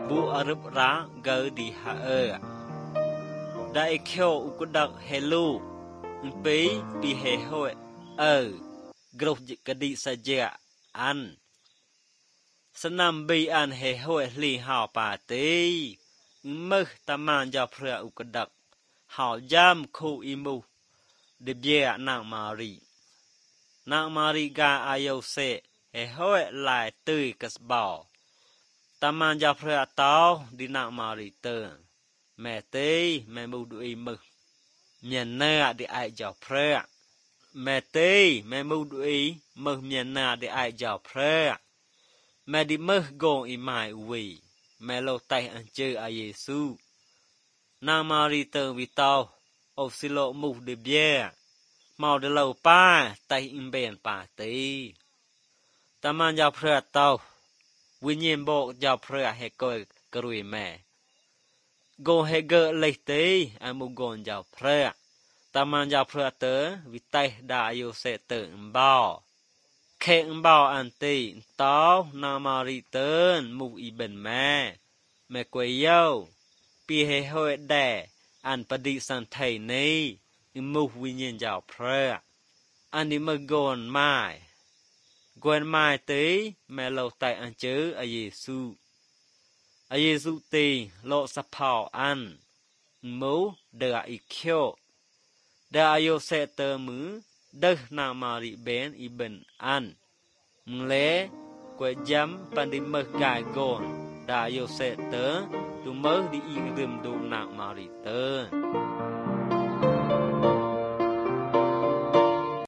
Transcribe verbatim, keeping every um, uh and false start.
bu arab ra gơ đi hạ ơ đại kêu u đắc hello pi pi he hoi ơ grov cái đi sa ja an Sanam bi an he hoi li hao pa ti mơ taman ja phra u đắc hao jam khu imu de bia nang mari nang mari ga ayo se he hoi lại tươi cất bảo taman ja phra tao đi nang mari tơ mẹ tê mẹ mu đuôi mực miền nà để ai giáo phê mẹ tê mẹ mu đuôi mực miền nà để ai giáo phê mẹ đi mực gòn im mai uy mẹ lâu tay ăn chơi a Giêsu na Mary tơ vi tao ô xí lộ mu để bia màu để lâu pa tay im bền pa tê taman giáo phê tao vinh bộ giáo phê hệ coi cười mẹ go he ge le te amu gon jaw phra taman jaw phra te vi tai da yo se te mbao khe mbao an ti tao na mari ten mu i ben me me kwe yo pi he hoi de an padi san thai nei mu vi nyen jaw phra an ni ma gon mai gon mai te me lo tai an cheu a Giêsu a Giêsu tì lộ sập phao ăn mũ đờ i kêu đờ ayo se tơ mứ đờ na mari ben i ben ăn mle quay jam pandi mơ gai gon đờ ayo se tơ tu mơ đi i rim du na mari tơ